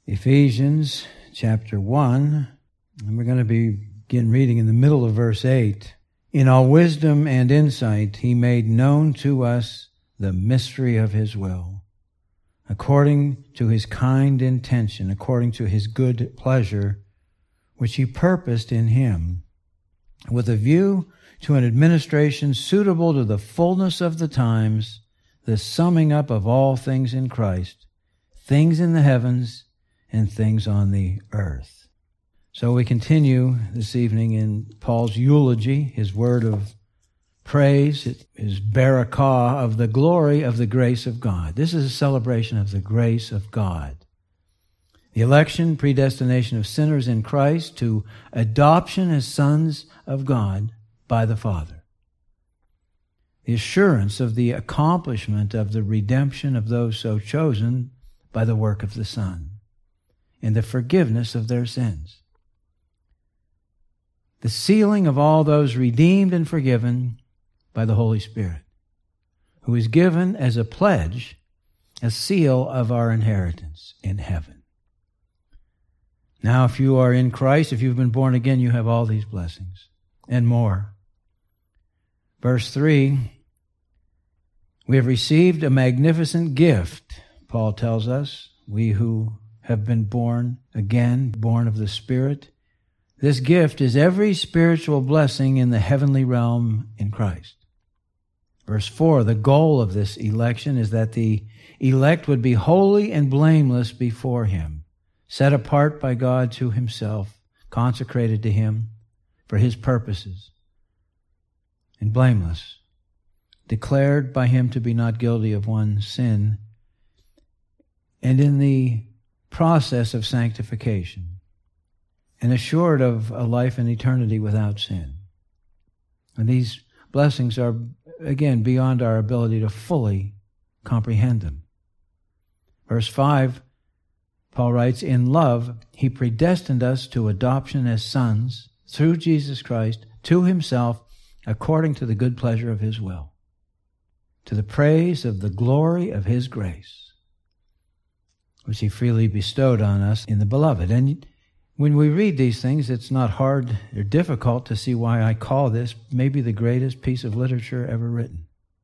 Ephesians chapter 1, and we're going to begin reading in the middle of verse 8. In all wisdom and insight, he made known to us the mystery of his will, according to his kind intention, according to his good pleasure, which he purposed in him, with a view to an administration suitable to the fullness of the times, the summing up of all things in Christ, things in the heavens and things on the earth. So we continue this evening in Paul's eulogy, his word of praise, his barakah of the glory of the grace of God. This is a celebration of the grace of God. The election, predestination of sinners in Christ to adoption as sons of God by the Father. The assurance of the accomplishment of the redemption of those so chosen by the work of the Son, and the forgiveness of their sins. The sealing of all those redeemed and forgiven by the Holy Spirit, who is given as a pledge, a seal of our inheritance in heaven. Now, if you are in Christ, if you've been born again, you have all these blessings and more. Verse 3, we have received a magnificent gift, Paul tells us, we who have been born again, born of the Spirit. This gift is every spiritual blessing in the heavenly realm in Christ. Verse 4, the goal of this election is that the elect would be holy and blameless before him, set apart by God to himself, consecrated to him for his purposes, and blameless, declared by him to be not guilty of one sin, and in the process of sanctification, and assured of a life in eternity without sin. And these blessings are, again, beyond our ability to fully comprehend them. Verse 5, Paul writes, in love, he predestined us to adoption as sons through Jesus Christ to himself, according to the good pleasure of his will, to the praise of the glory of his grace, which he freely bestowed on us in the Beloved. And when we read these things, it's not hard or difficult to see why I call this maybe the greatest piece of literature ever written.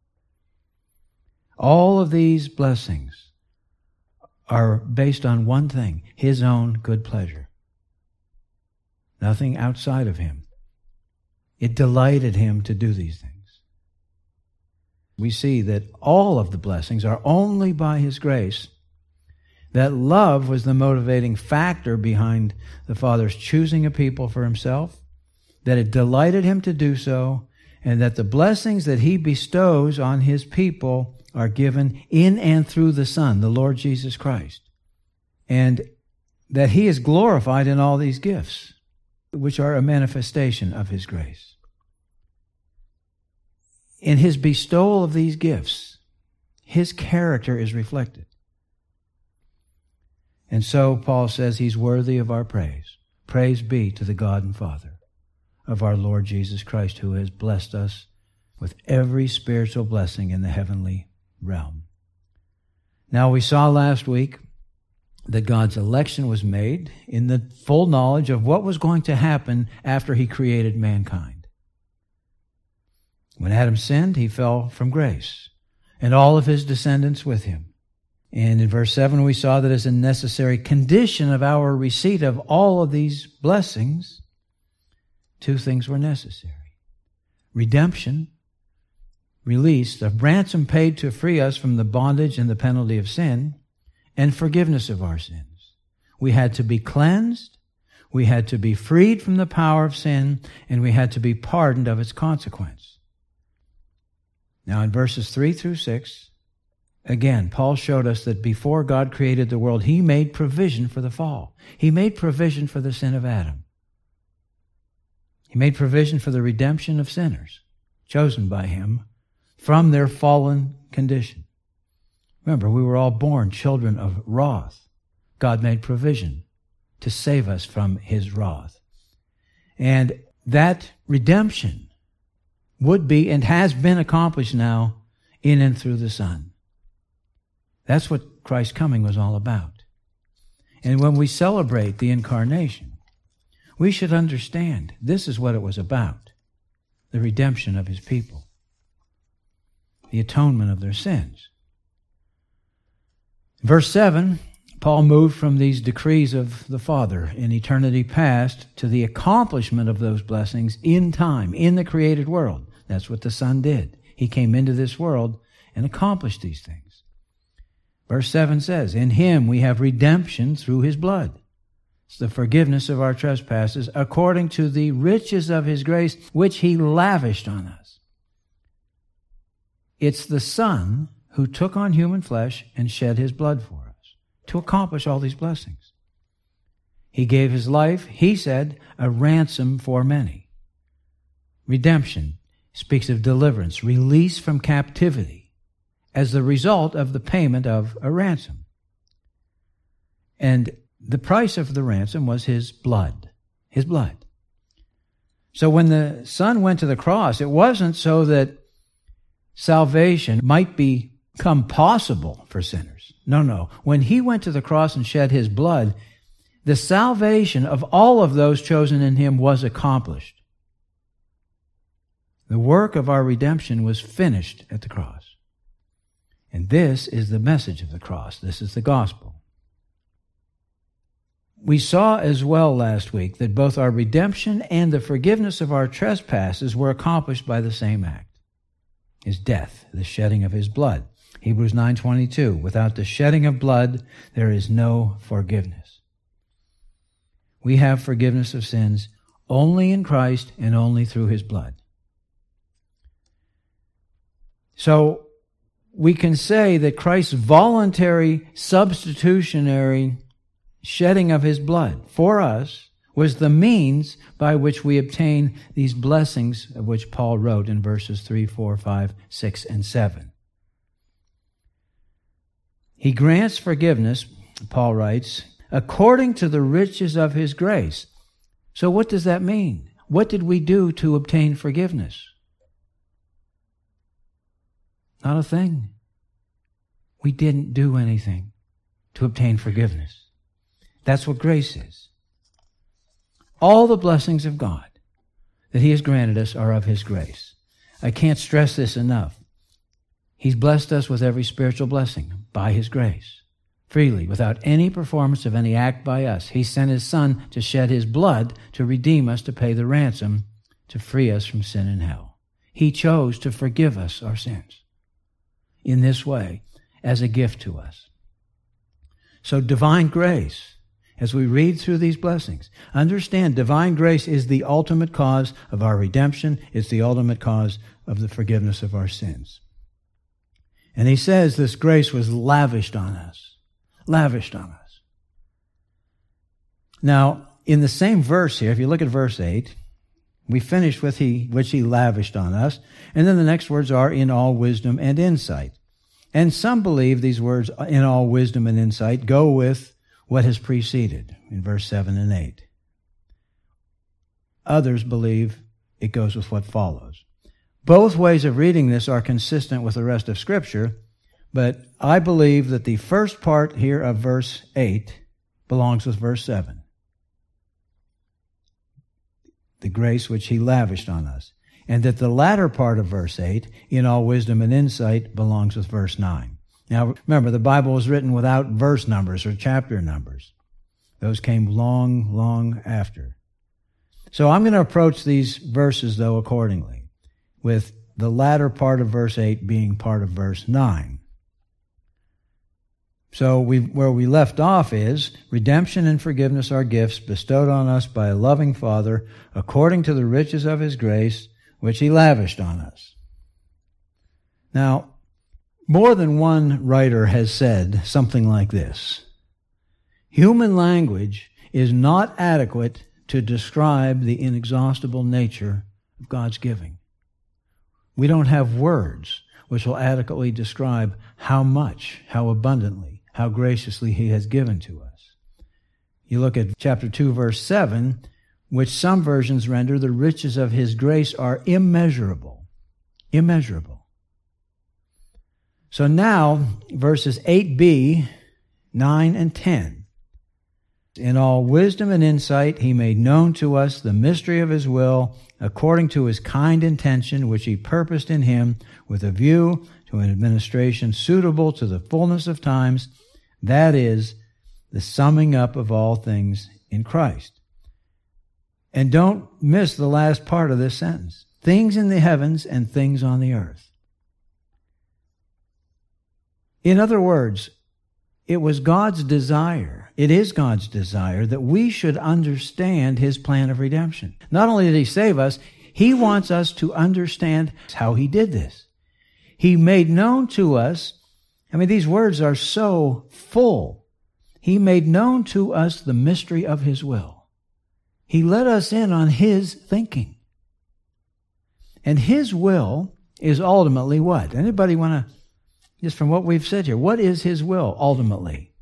All of these blessings are based on one thing, his own good pleasure. Nothing outside of him. It delighted him to do these things. We see that all of the blessings are only by his grace. That love was the motivating factor behind the Father's choosing a people for himself, that it delighted him to do so, and that the blessings that he bestows on his people are given in and through the Son, the Lord Jesus Christ, and that he is glorified in all these gifts, which are a manifestation of his grace. In his bestowal of these gifts, his character is reflected. And so Paul says he's worthy of our praise. Praise be to the God and Father of our Lord Jesus Christ, who has blessed us with every spiritual blessing in the heavenly realm. Now, we saw last week that God's election was made in the full knowledge of what was going to happen after he created mankind. When Adam sinned, he fell from grace, and all of his descendants with him. And in verse 7, we saw that as a necessary condition of our receipt of all of these blessings, two things were necessary. Redemption, release, the ransom paid to free us from the bondage and the penalty of sin, and forgiveness of our sins. We had to be cleansed, we had to be freed from the power of sin, and we had to be pardoned of its consequence. Now in verses 3 through 6, again, Paul showed us that before God created the world, he made provision for the fall. He made provision for the sin of Adam. He made provision for the redemption of sinners, chosen by him, from their fallen condition. Remember, we were all born children of wrath. God made provision to save us from his wrath. And that redemption would be and has been accomplished now in and through the Son. That's what Christ's coming was all about. And when we celebrate the incarnation, we should understand this is what it was about: the redemption of his people, the atonement of their sins. Verse 7, Paul moved from these decrees of the Father in eternity past to the accomplishment of those blessings in time, in the created world. That's what the Son did. He came into this world and accomplished these things. Verse 7 says, in him we have redemption through his blood. It's the forgiveness of our trespasses according to the riches of his grace, which he lavished on us. It's the Son who took on human flesh and shed his blood for us to accomplish all these blessings. He gave his life, he said, a ransom for many. Redemption speaks of deliverance, release from captivity as the result of the payment of a ransom. And the price of the ransom was his blood. His blood. So when the Son went to the cross, it wasn't so that salvation might become possible for sinners. No. When he went to the cross and shed his blood, the salvation of all of those chosen in him was accomplished. The work of our redemption was finished at the cross. And this is the message of the cross. This is the gospel. We saw as well last week that both our redemption and the forgiveness of our trespasses were accomplished by the same act. His death, the shedding of his blood. Hebrews 9:22, without the shedding of blood, there is no forgiveness. We have forgiveness of sins only in Christ and only through his blood. So we can say that Christ's voluntary, substitutionary shedding of his blood for us was the means by which we obtain these blessings of which Paul wrote in verses 3, 4, 5, 6, and 7. He grants forgiveness, Paul writes, according to the riches of his grace. So what does that mean? What did we do to obtain forgiveness? Not a thing. We didn't do anything to obtain forgiveness. That's what grace is. All the blessings of God that he has granted us are of his grace. I can't stress this enough. He's blessed us with every spiritual blessing by his grace, freely, without any performance of any act by us. He sent his Son to shed his blood to redeem us, to pay the ransom, to free us from sin and hell. He chose to forgive us our sins in this way as a gift to us. So divine grace, as we read through these blessings, understand divine grace is the ultimate cause of our redemption. It's the ultimate cause of the forgiveness of our sins. And he says this grace was lavished on us. Lavished on us. Now, in the same verse here, if you look at verse 8, we finished with which he lavished on us. And then the next words are in all wisdom and insight. And some believe these words, in all wisdom and insight, go with what has preceded in verse 7 and 8. Others believe it goes with what follows. Both ways of reading this are consistent with the rest of Scripture, but I believe that the first part here of verse 8 belongs with verse 7. The grace which he lavished on us. And that the latter part of verse 8, in all wisdom and insight, belongs with verse 9. Now, remember, the Bible was written without verse numbers or chapter numbers. Those came long, long after. So I'm going to approach these verses, though, accordingly, with the latter part of verse 8 being part of verse 9. So where we left off is, redemption and forgiveness are gifts bestowed on us by a loving Father according to the riches of his grace, which he lavished on us. Now, more than one writer has said something like this. Human language is not adequate to describe the inexhaustible nature of God's giving. We don't have words which will adequately describe how much, how abundantly, how graciously he has given to us. You look at chapter 2, verse 7, which some versions render, the riches of his grace are immeasurable. Immeasurable. So now, verses 8b, 9, and 10 In all wisdom and insight, he made known to us the mystery of his will, according to his kind intention, which he purposed in him, with a view to an administration suitable to the fullness of times, that is, the summing up of all things in Christ. And don't miss the last part of this sentence. Things in the heavens and things on the earth. In other words, it was God's desire, it is God's desire that we should understand his plan of redemption. Not only did he save us, he wants us to understand how he did this. He made known to us, these words are so full. He made known to us the mystery of his will. He let us in on his thinking. And his will is ultimately what? Anybody want to, just from what we've said here, what is his will ultimately?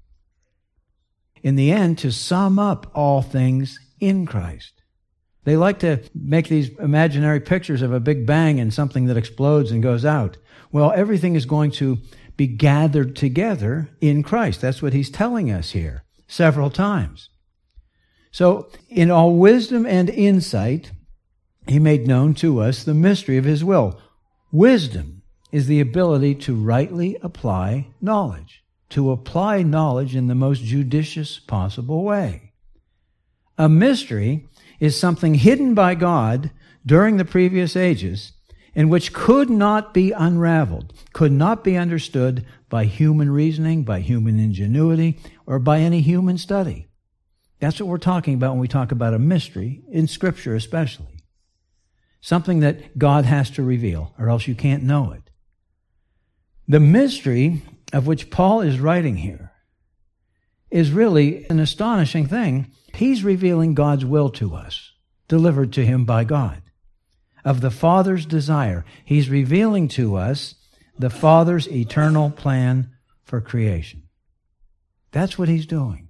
In the end, to sum up all things in Christ. They like to make these imaginary pictures of a big bang and something that explodes and goes out. Well, everything is going to be gathered together in Christ. That's what he's telling us here several times. So, in all wisdom and insight, he made known to us the mystery of his will. Wisdom is the ability to rightly apply knowledge, to apply knowledge in the most judicious possible way. A mystery is something hidden by God during the previous ages and which could not be unraveled, could not be understood by human reasoning, by human ingenuity, or by any human study. That's what we're talking about when we talk about a mystery, in Scripture especially. Something that God has to reveal, or else you can't know it. The mystery of which Paul is writing here is really an astonishing thing. He's revealing God's will to us, delivered to him by God. Of the Father's desire, he's revealing to us the Father's eternal plan for creation. That's what he's doing.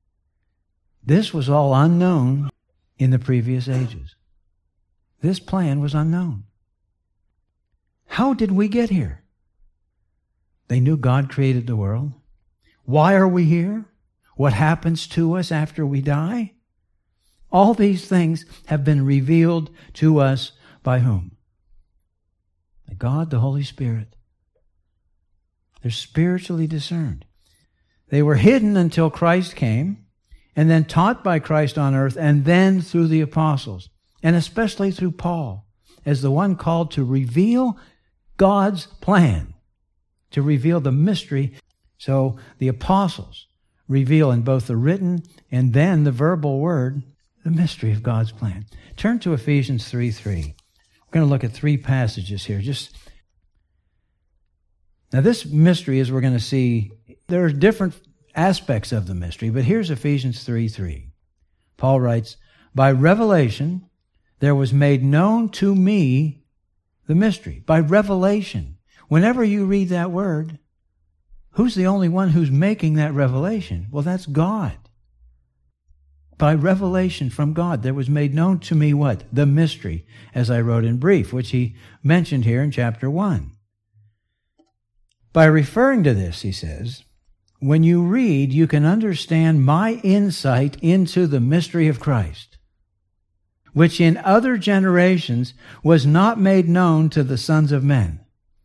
This was all unknown in the previous ages. This plan was unknown. How did we get here? They knew God created the world. Why are we here? What happens to us after we die? All these things have been revealed to us by whom? By God, the Holy Spirit. They're spiritually discerned. They were hidden until Christ came, and then taught by Christ on earth, and then through the apostles, and especially through Paul, as the one called to reveal God's plan, to reveal the mystery. So the apostles reveal in both the written and then the verbal word the mystery of God's plan. Turn to Ephesians 3:3. We're going to look at 3 passages here. Now this mystery, as we're going to see, there are different aspects of the mystery, but here's Ephesians 3:3. Paul writes, "By revelation there was made known to me the mystery." By revelation. Whenever you read that word, who's the only one who's making that revelation? Well, that's God. By revelation from God, there was made known to me what? The mystery, as I wrote in brief, which he mentioned here in chapter 1. By referring to this, he says, when you read, you can understand my insight into the mystery of Christ, which in other generations was not made known to the sons of men,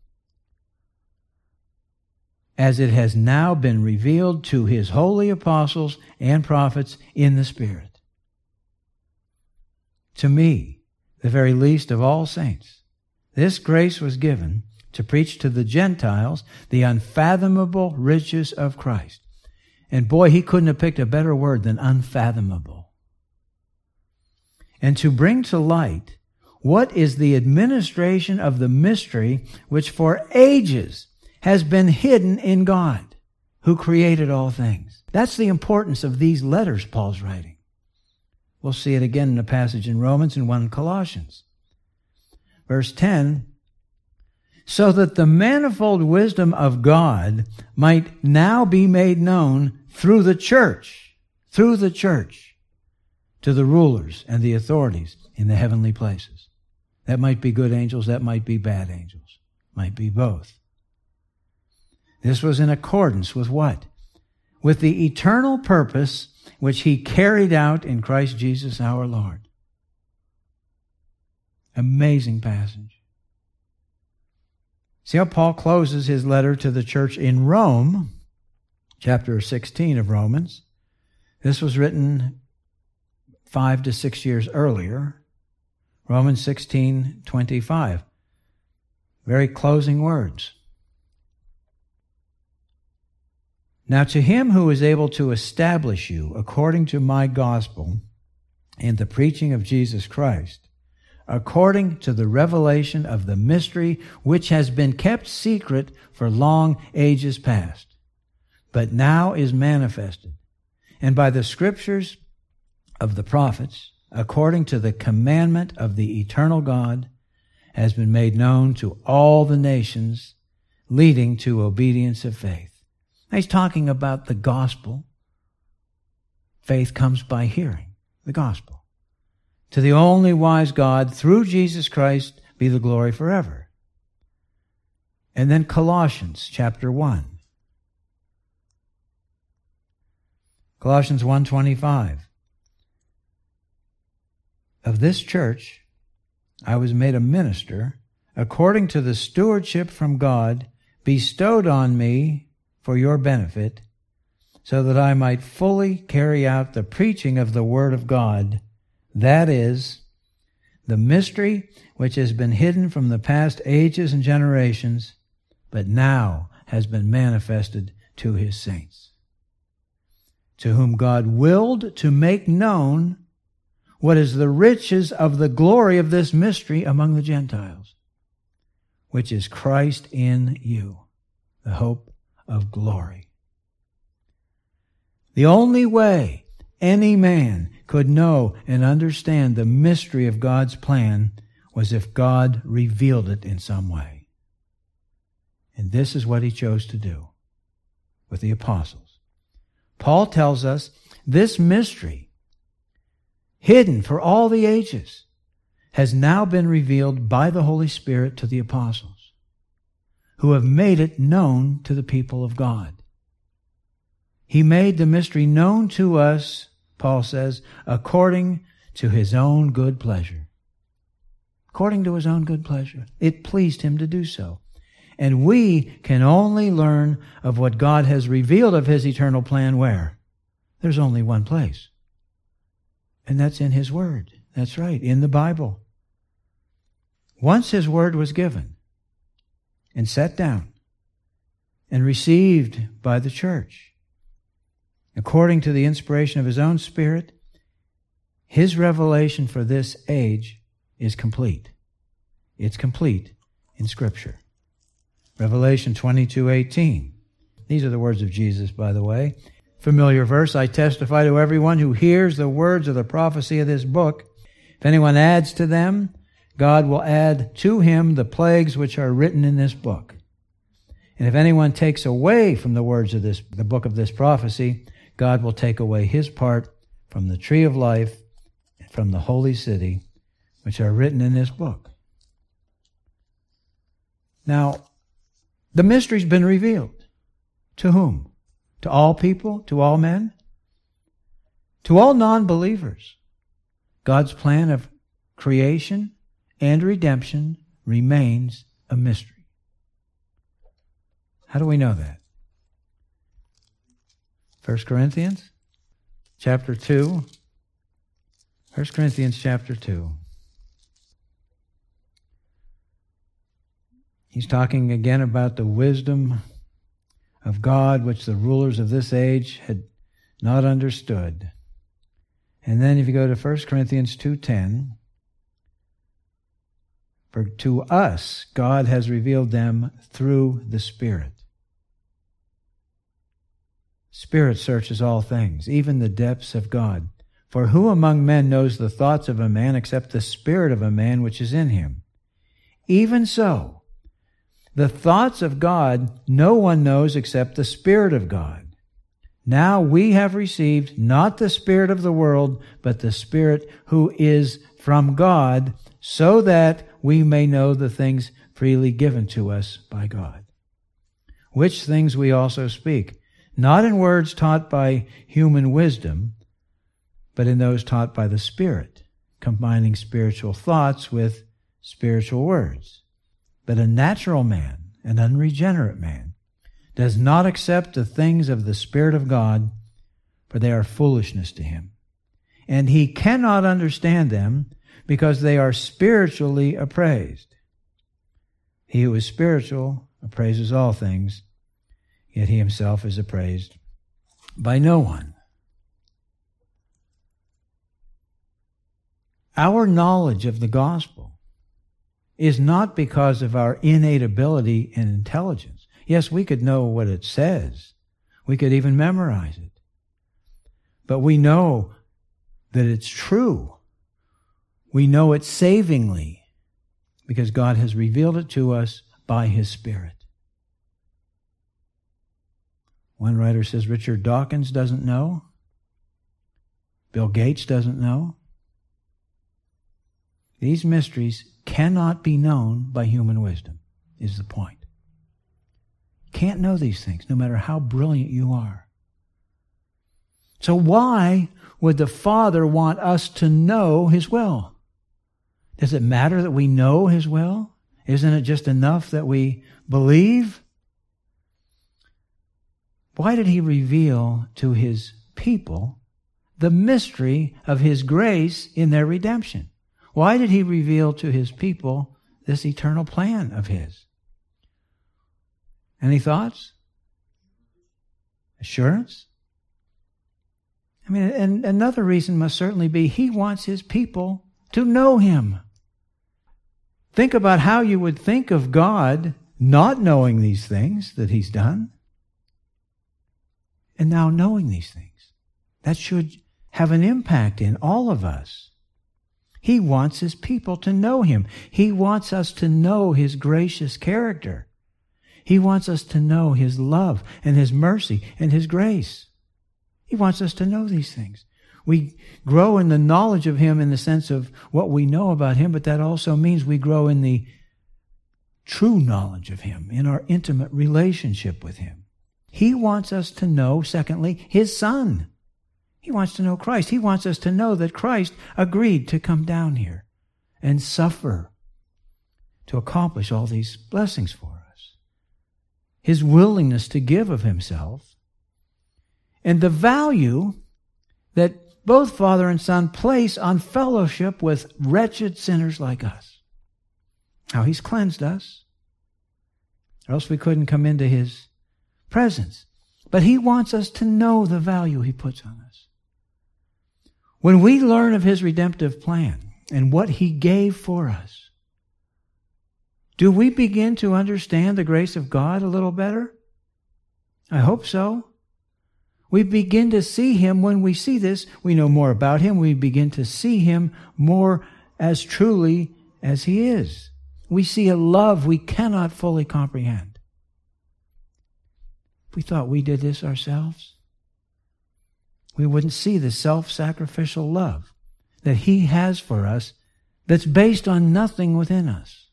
as it has now been revealed to his holy apostles and prophets in the Spirit. To me, the very least of all saints, this grace was given to preach to the Gentiles the unfathomable riches of Christ. And boy, he couldn't have picked a better word than unfathomable. And to bring to light what is the administration of the mystery which for ages has been hidden in God, who created all things. That's the importance of these letters Paul's writing. We'll see it again in a passage in Romans and one in Colossians. Verse 10, so that the manifold wisdom of God might now be made known through the church, to the rulers and the authorities in the heavenly places. That might be good angels, that might be bad angels, might be both. This was in accordance with what? with the eternal purpose which he carried out in Christ Jesus our Lord. Amazing passage. See how Paul closes his letter to the church in Rome, chapter 16 of Romans. This was written 5 to 6 years earlier. Romans 16:25. Very closing words. Now to him who is able to establish you according to my gospel and the preaching of Jesus Christ, according to the revelation of the mystery which has been kept secret for long ages past, but now is manifested, and by the scriptures of the prophets, according to the commandment of the eternal God, has been made known to all the nations, leading to obedience of faith. Now, he's talking about the gospel. Faith comes by hearing the gospel. To the only wise God, through Jesus Christ, be the glory forever. And then Colossians chapter 1. Colossians 1:25. Of this church I was made a minister according to the stewardship from God bestowed on me for your benefit, so that I might fully carry out the preaching of the Word of God, that is, the mystery which has been hidden from the past ages and generations, but now has been manifested to his saints, to whom God willed to make known what is the riches of the glory of this mystery among the Gentiles, which is Christ in you, the hope of glory. The only way any man could know and understand the mystery of God's plan was if God revealed it in some way. And this is what he chose to do with the apostles. Paul tells us this mystery, hidden for all the ages, has now been revealed by the Holy Spirit to the apostles, who have made it known to the people of God. He made the mystery known to us, Paul says, according to his own good pleasure. According to his own good pleasure. It pleased him to do so. And we can only learn of what God has revealed of his eternal plan where? There's only one place. And that's in his Word. That's right, in the Bible. Once his Word was given and set down and received by the church, according to the inspiration of his own Spirit, his revelation for this age is complete. It's complete in Scripture. Revelation 22:18. These are the words of Jesus, by the way. Familiar verse, I testify to everyone who hears the words of the prophecy of this book. If anyone adds to them, God will add to him the plagues which are written in this book. And if anyone takes away from the words of the book of this prophecy, God will take away his part from the tree of life and from the holy city, which are written in this book. Now, the mystery's been revealed. To whom? To all people? To all men? To all non-believers. God's plan of creation and redemption remains a mystery. How do we know that? 1 Corinthians chapter 2. 1 Corinthians chapter 2. He's talking again about the wisdom of God, which the rulers of this age had not understood. And then if you go to 1 Corinthians 2:10, for to us God has revealed them through the Spirit. Spirit searches all things, even the depths of God. For who among men knows the thoughts of a man except the spirit of a man which is in him? Even so, the thoughts of God no one knows except the Spirit of God. Now we have received not the spirit of the world, but the Spirit who is from God, so that we may know the things freely given to us by God. Which things we also speak, not in words taught by human wisdom, but in those taught by the Spirit, combining spiritual thoughts with spiritual words. But a natural man, an unregenerate man, does not accept the things of the Spirit of God, for they are foolishness to him. And he cannot understand them because they are spiritually appraised. He who is spiritual appraises all things, yet he himself is appraised by no one. Our knowledge of the gospel is not because of our innate ability and intelligence. Yes, we could know what it says. We could even memorize it. But we know that it's true. We know it savingly because God has revealed it to us by His Spirit. One writer says Richard Dawkins doesn't know. Bill Gates doesn't know. These mysteries cannot be known by human wisdom, is the point. Can't know these things, no matter how brilliant you are. So why would the Father want us to know His will? Does it matter that we know His will? Isn't it just enough that we believe? Why did He reveal to His people the mystery of His grace in their redemption? Why did He reveal to His people this eternal plan of His? Any thoughts? Assurance? I mean, and another reason must certainly be He wants His people to know Him. Think about how you would think of God not knowing these things that He's done, and now knowing these things. That should have an impact in all of us. He wants His people to know Him. He wants us to know His gracious character. He wants us to know His love and His mercy and His grace. He wants us to know these things. We grow in the knowledge of Him in the sense of what we know about Him, but that also means we grow in the true knowledge of Him, in our intimate relationship with Him. He wants us to know, secondly, His Son. He wants to know Christ. He wants us to know that Christ agreed to come down here and suffer to accomplish all these blessings for us. His willingness to give of Himself, and the value that both Father and Son place on fellowship with wretched sinners like us. How He's cleansed us, or else we couldn't come into His presence. But He wants us to know the value He puts on us. When we learn of His redemptive plan and what He gave for us, do we begin to understand the grace of God a little better? I hope so. We begin to see Him when we see this. We know more about Him. We begin to see Him more as truly as He is. We see a love we cannot fully comprehend. If we thought we did this ourselves, we wouldn't see the self-sacrificial love that He has for us that's based on nothing within us.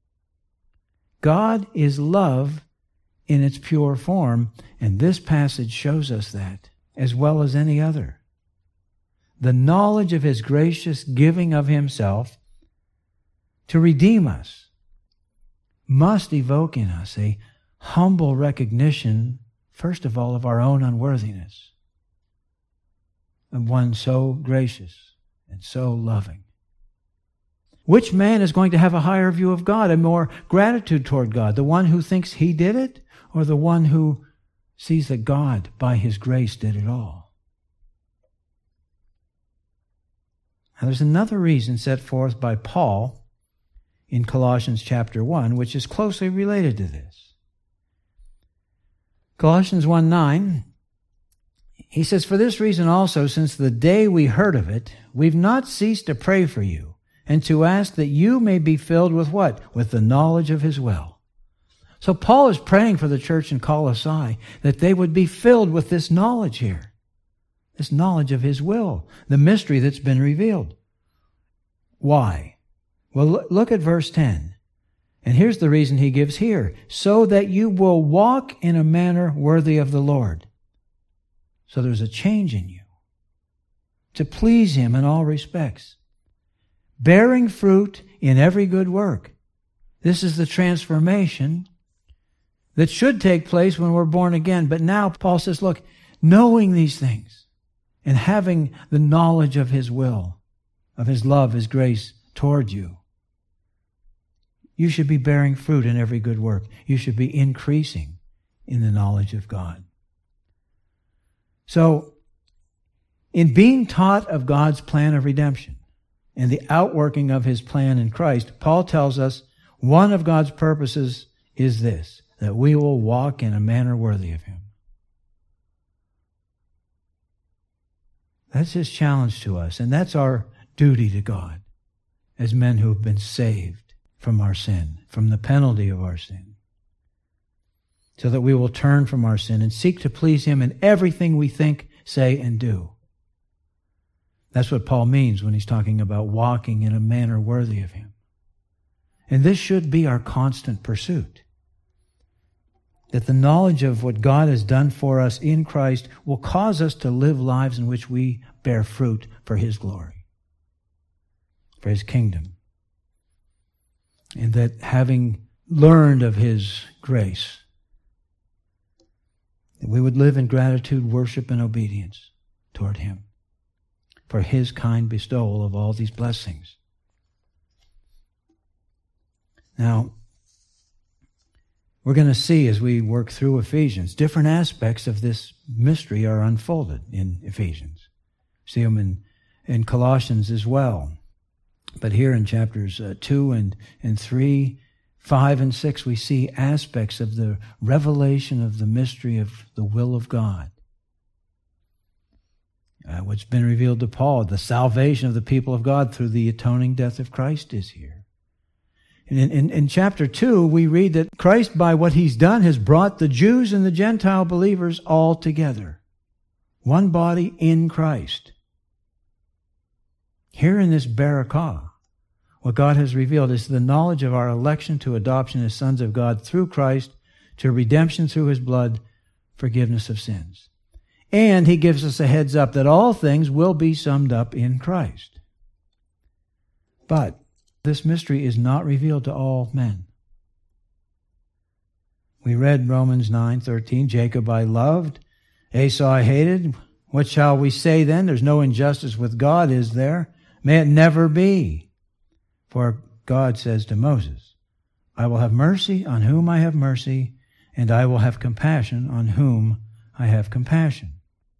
God is love in its pure form, and this passage shows us that as well as any other. The knowledge of His gracious giving of Himself to redeem us must evoke in us a humble recognition, first of all, of our own unworthiness, of one so gracious and so loving. Which man is going to have a higher view of God and more gratitude toward God? The one who thinks he did it, or the one who sees that God, by His grace, did it all? Now, there's another reason set forth by Paul in Colossians chapter 1, which is closely related to this. Colossians 1:9, he says, "For this reason also, since the day we heard of it, we've not ceased to pray for you, and to ask that you may be filled with what? With the knowledge of His will." So Paul is praying for the church in Colossae that they would be filled with this knowledge here. This knowledge of His will, the mystery that's been revealed. Why? Well, look at verse 10. And here's the reason he gives here. "So that you will walk in a manner worthy of the Lord, So there's a change in you to please Him in all respects. Bearing fruit in every good work. This is the transformation that should take place when we're born again. But now Paul says, look, knowing these things and having the knowledge of His will, of His love, His grace toward you, you should be bearing fruit in every good work. You should be increasing in the knowledge of God. So, in being taught of God's plan of redemption and the outworking of His plan in Christ, Paul tells us one of God's purposes is this, that we will walk in a manner worthy of Him. That's His challenge to us, and that's our duty to God as men who have been saved from our sin, from the penalty of our sin, so that we will turn from our sin and seek to please Him in everything we think, say, and do. That's what Paul means when he's talking about walking in a manner worthy of Him. And this should be our constant pursuit. That the knowledge of what God has done for us in Christ will cause us to live lives in which we bear fruit for His glory, for His kingdom. And that having learned of His grace, that we would live in gratitude, worship, and obedience toward Him for His kind bestowal of all these blessings. Now, we're going to see as we work through Ephesians, different aspects of this mystery are unfolded in Ephesians. See them in Colossians as well. But here in chapters 2 and 3, 5 and 6, we see aspects of the revelation of the mystery of the will of God. What's been revealed to Paul, the salvation of the people of God through the atoning death of Christ is here. In chapter 2, we read that Christ, by what He's done, has brought the Jews and the Gentile believers all together. One body in Christ. Here in this Barakah, what God has revealed is the knowledge of our election to adoption as sons of God through Christ, to redemption through His blood, forgiveness of sins. And He gives us a heads up that all things will be summed up in Christ. But this mystery is not revealed to all men. We read Romans 9:13, Jacob I loved, Esau I hated. What shall we say then? There's no injustice with God, is there? May it never be. For God says to Moses, I will have mercy on whom I have mercy, and I will have compassion on whom I have compassion.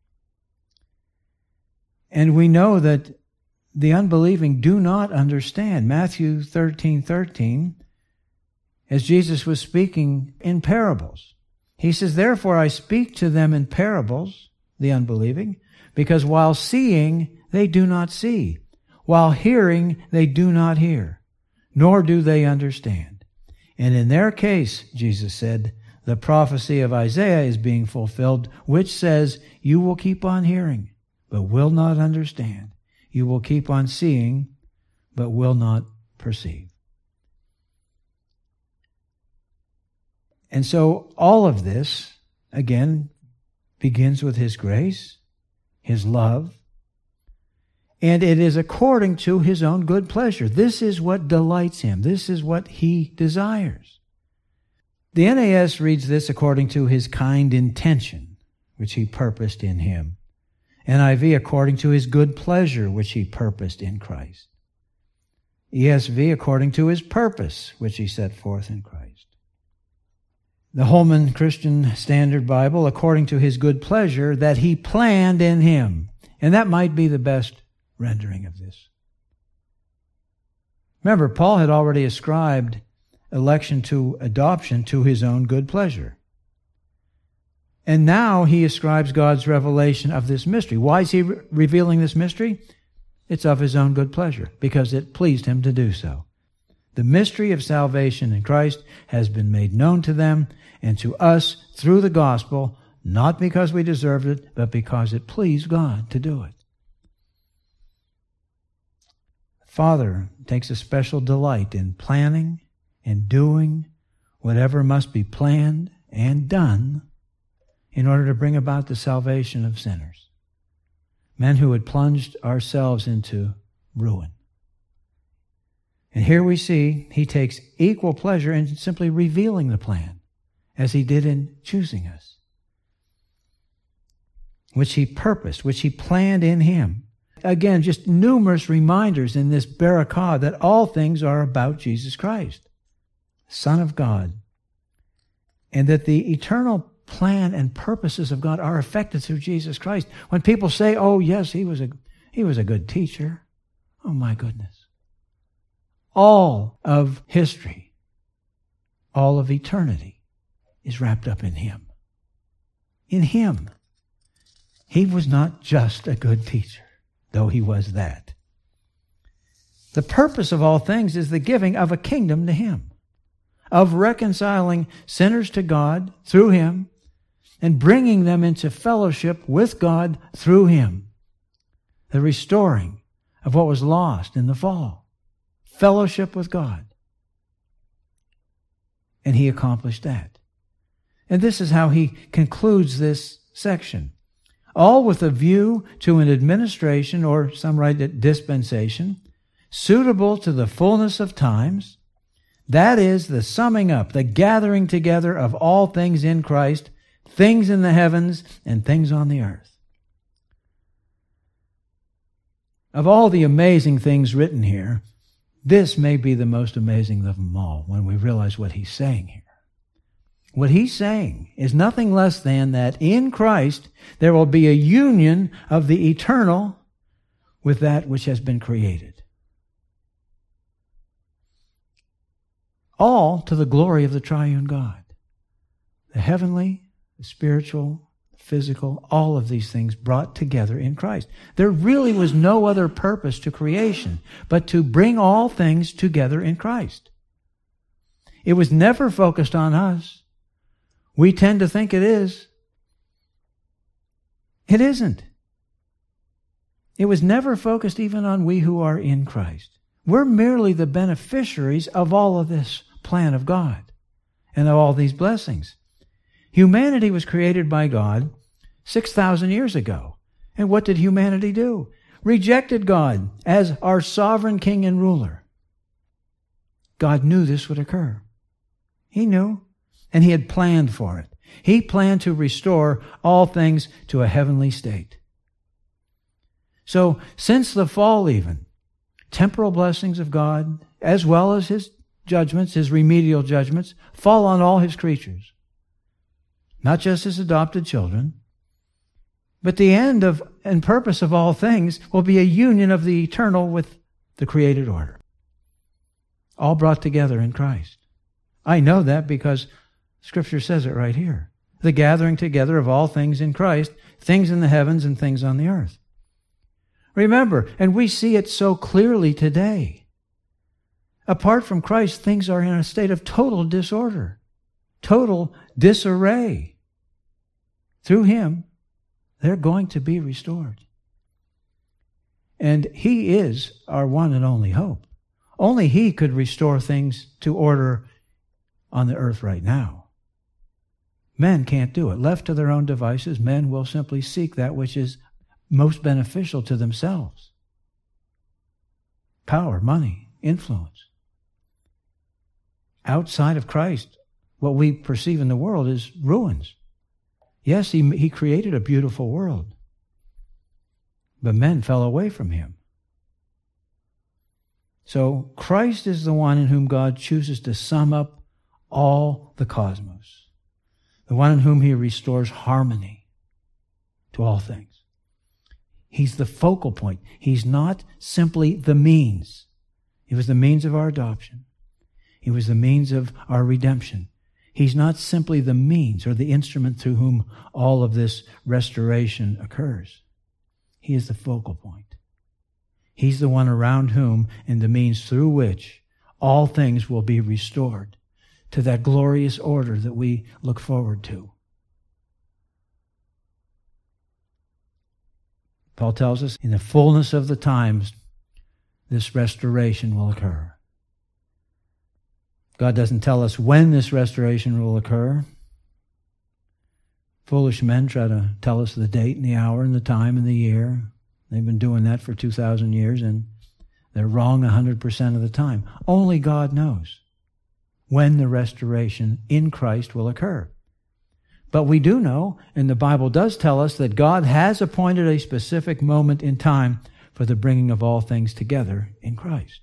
And we know that the unbelieving do not understand. Matthew 13:13, as Jesus was speaking in parables, He says, therefore I speak to them in parables, the unbelieving, because while seeing they do not see, while hearing they do not hear, nor do they understand. And in their case, Jesus said, the prophecy of Isaiah is being fulfilled, which says, you will keep on hearing, but will not understand. You will keep on seeing, but will not perceive. And so all of this, again, begins with His grace, His love, and it is according to His own good pleasure. This is what delights Him. This is what He desires. The NAS reads this according to His kind intention, which He purposed in Him. NIV according to His good pleasure, which He purposed in Christ. ESV according to His purpose, which He set forth in Christ. The Holman Christian Standard Bible according to His good pleasure that He planned in Him. And that might be the best rendering of this. Remember, Paul had already ascribed election to adoption to his own good pleasure. And now he ascribes God's revelation of this mystery. Why is he revealing this mystery? It's of His own good pleasure, because it pleased Him to do so. The mystery of salvation in Christ has been made known to them and to us through the gospel, not because we deserved it, but because it pleased God to do it. The Father takes a special delight in planning and doing whatever must be planned and done in order to bring about the salvation of sinners. Men who had plunged ourselves into ruin. And here we see he takes equal pleasure in simply revealing the plan, as he did in choosing us, which he purposed, which he planned in him. Again, just numerous reminders in this barakah that all things are about Jesus Christ, Son of God, and that the eternal plan and purposes of God are effected through Jesus Christ. When people say, "Oh yes, he was a good teacher," oh my goodness. All of history, all of eternity is wrapped up in him. In him. He was not just a good teacher, though he was that. The purpose of all things is the giving of a kingdom to him, of reconciling sinners to God through him and bringing them into fellowship with God through him. The restoring of what was lost in the fall. Fellowship with God. And he accomplished that. And this is how he concludes this section. All with a view to an administration, or some write it dispensation, suitable to the fullness of times. That is the summing up, the gathering together of all things in Christ, things in the heavens and things on the earth. Of all the amazing things written here, this may be the most amazing of them all when we realize what he's saying here. What he's saying is nothing less than that in Christ there will be a union of the eternal with that which has been created. All to the glory of the triune God. The heavenly, the spiritual, the physical, all of these things brought together in Christ. There really was no other purpose to creation but to bring all things together in Christ. It was never focused on us. We tend to think it is. It isn't. It was never focused even on we who are in Christ. We're merely the beneficiaries of all of this plan of God and of all these blessings. Humanity was created by God 6,000 years ago. And what did humanity do? Rejected God as our sovereign king and ruler. God knew this would occur. He knew. And he had planned for it. He planned to restore all things to a heavenly state. So, since the fall even, temporal blessings of God, as well as his judgments, his remedial judgments, fall on all his creatures. Not just his adopted children, but the end of and purpose of all things will be a union of the eternal with the created order. All brought together in Christ. I know that because Scripture says it right here. The gathering together of all things in Christ, things in the heavens and things on the earth. Remember, and we see it so clearly today. Apart from Christ, things are in a state of total disorder, total disarray. Through him, they're going to be restored. And he is our one and only hope. Only he could restore things to order on the earth right now. Men can't do it. Left to their own devices, men will simply seek that which is most beneficial to themselves. Power, money, influence. Outside of Christ, what we perceive in the world is ruins. Yes, he created a beautiful world, but men fell away from him. So Christ is the one in whom God chooses to sum up all the cosmos. The one in whom he restores harmony to all things. He's the focal point. He's not simply the means. He was the means of our adoption. He was the means of our redemption. He's not simply the means or the instrument through whom all of this restoration occurs. He is the focal point. He's the one around whom and the means through which all things will be restored to that glorious order that we look forward to. Paul tells us, in the fullness of the times, this restoration will occur. God doesn't tell us when this restoration will occur, Foolish men try to tell us the date and the hour and the time and the year. They've been doing that for 2,000 years, and they're wrong 100% of the time. Only God knows when the restoration in Christ will occur. But we do know, and the Bible does tell us, that God has appointed a specific moment in time for the bringing of all things together in Christ.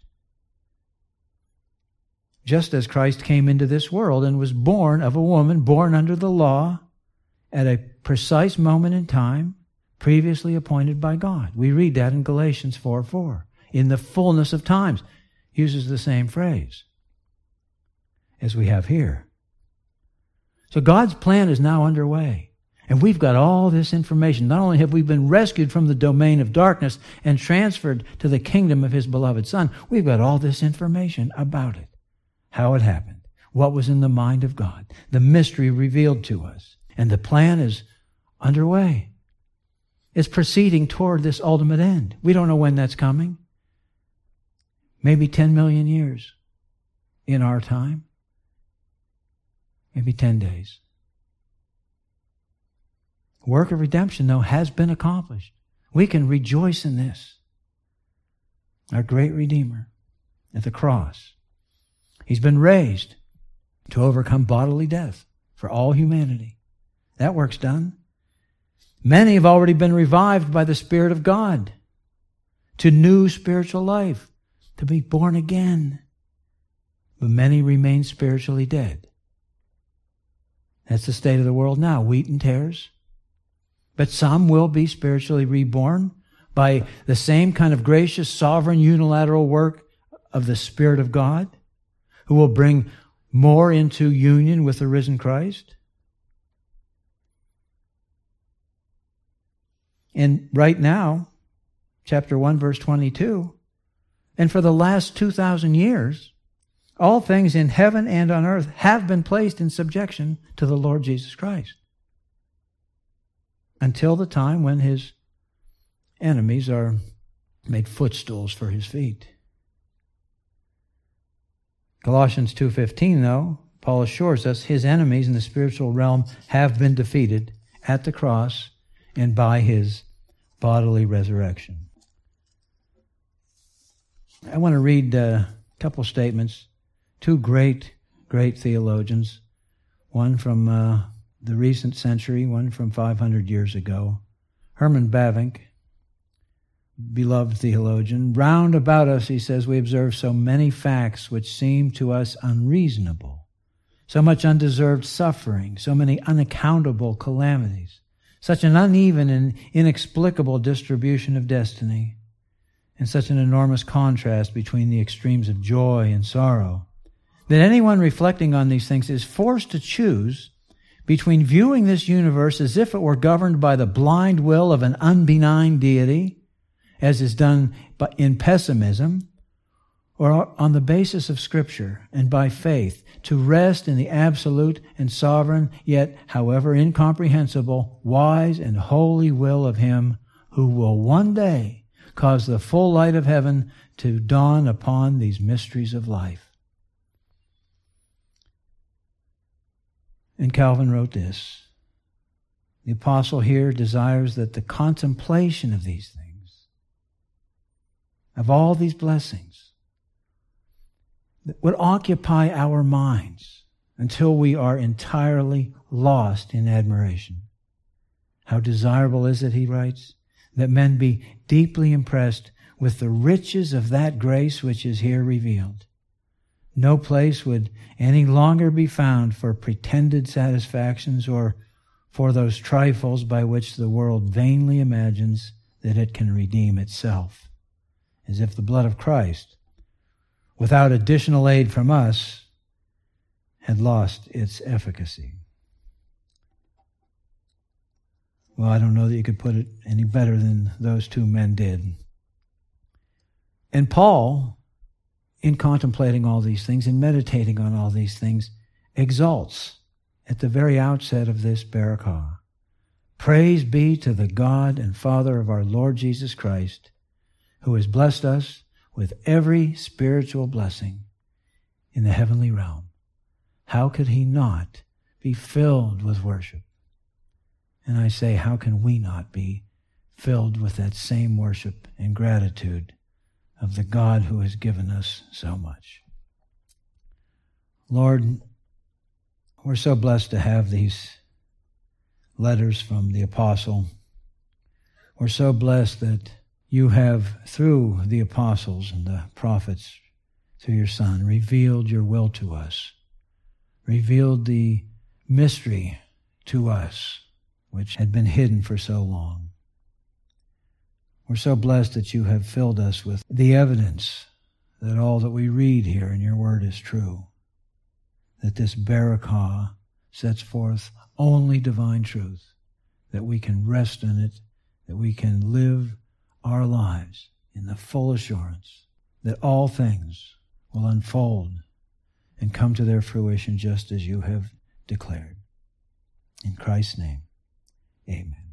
Just as Christ came into this world and was born of a woman born under the law at a precise moment in time previously appointed by God. We read that in Galatians 4:4. In the fullness of times, uses the same phrase as we have here. So God's plan is now underway. And we've got all this information. Not only have we been rescued from the domain of darkness and transferred to the kingdom of His beloved Son, we've got all this information about it. How it happened. What was in the mind of God. The mystery revealed to us. And the plan is underway. It's proceeding toward this ultimate end. We don't know when that's coming. Maybe 10 million years in our time. Maybe 10 days. Work of redemption, though, has been accomplished. We can rejoice in this. Our great Redeemer at the cross. He's been raised to overcome bodily death for all humanity. That work's done. Many have already been revived by the Spirit of God to new spiritual life, to be born again. But many remain spiritually dead. That's the state of the world now, wheat and tares. But some will be spiritually reborn by the same kind of gracious, sovereign, unilateral work of the Spirit of God, who will bring more into union with the risen Christ. And right now, chapter 1, verse 22, and for the last 2,000 years, all things in heaven and on earth have been placed in subjection to the Lord Jesus Christ. Until the time when His enemies are made footstools for His feet. Colossians 2:15, though, Paul assures us His enemies in the spiritual realm have been defeated at the cross and by His bodily resurrection. I want to read a couple statements. Two great theologians, one from the recent century, one from 500 years ago. Herman Bavinck, beloved theologian. Round about us, he says, we observe so many facts which seem to us unreasonable, so much undeserved suffering, so many unaccountable calamities, such an uneven and inexplicable distribution of destiny, and such an enormous contrast between the extremes of joy and sorrow, that anyone reflecting on these things is forced to choose between viewing this universe as if it were governed by the blind will of an unbenign deity, as is done in pessimism, or on the basis of Scripture and by faith, to rest in the absolute and sovereign, yet, however incomprehensible, wise and holy will of Him who will one day cause the full light of heaven to dawn upon these mysteries of life. And Calvin wrote this. The apostle here desires that the contemplation of these things, of all these blessings, that would occupy our minds until we are entirely lost in admiration. How desirable is it, he writes, that men be deeply impressed with the riches of that grace which is here revealed. No place would any longer be found for pretended satisfactions or for those trifles by which the world vainly imagines that it can redeem itself, as if the blood of Christ, without additional aid from us, had lost its efficacy. Well, I don't know that you could put it any better than those two men did. And Paul, in contemplating all these things and meditating on all these things, exalts at the very outset of this barakah. Praise be to the God and Father of our Lord Jesus Christ, who has blessed us with every spiritual blessing in the heavenly realm. How could He not be filled with worship And I say, how can we not be filled with that same worship and gratitude of the God who has given us so much? Lord, we're so blessed to have these letters from the apostle. We're so blessed that you have, through the apostles and the prophets, through your Son, revealed your will to us, revealed the mystery to us, which had been hidden for so long. We're so blessed that you have filled us with the evidence that all that we read here in your word is true, that this Barakah sets forth only divine truth, that we can rest in it, that we can live our lives in the full assurance that all things will unfold and come to their fruition just as you have declared. In Christ's name, amen.